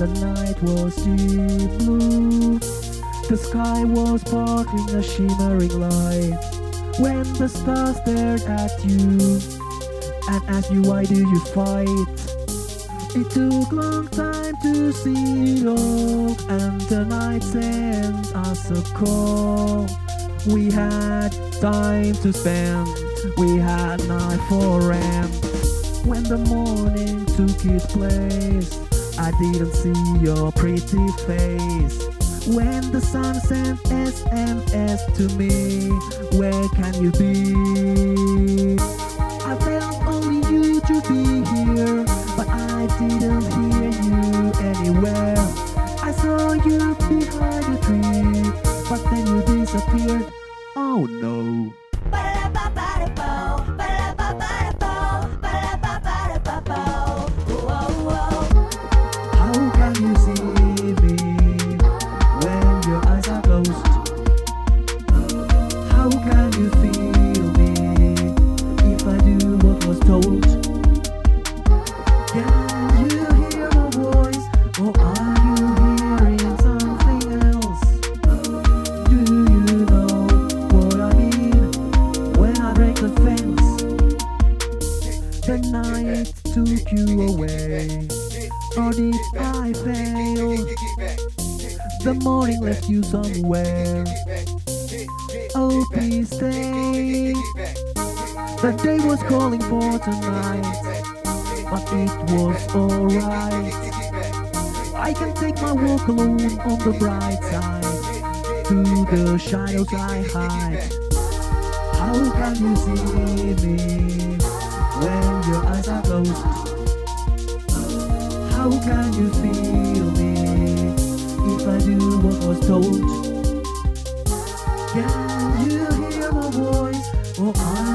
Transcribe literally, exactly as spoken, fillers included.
The night was deep blue. The sky was sparkling a shimmering light. When the stars stared at you and asked you why do you fight. It took long time to see it all, and the night sent us a call. We had time to spend, we had night for rent. When the morning took its place, I didn't see your pretty face. When the sun sent S M S to me, where can you be? I felt only you to be here, but I didn't hear you anywhere. I saw you behind a tree, but then you disappeared. Oh no. How can you see me when your eyes are closed? How can you feel me if I do what was told? Can you hear my voice, or are you hearing something else? Do you know what I mean when I break the fence? The night took you away, or did I fail? The morning left you somewhere. Oh, please stay. The day was calling for tonight, but it was alright. I can take my walk alone on the bright side, to the shadows I hide. How can you see me when your eyes are closed? How can you feel me if I do what was told? Can you hear my voice, or are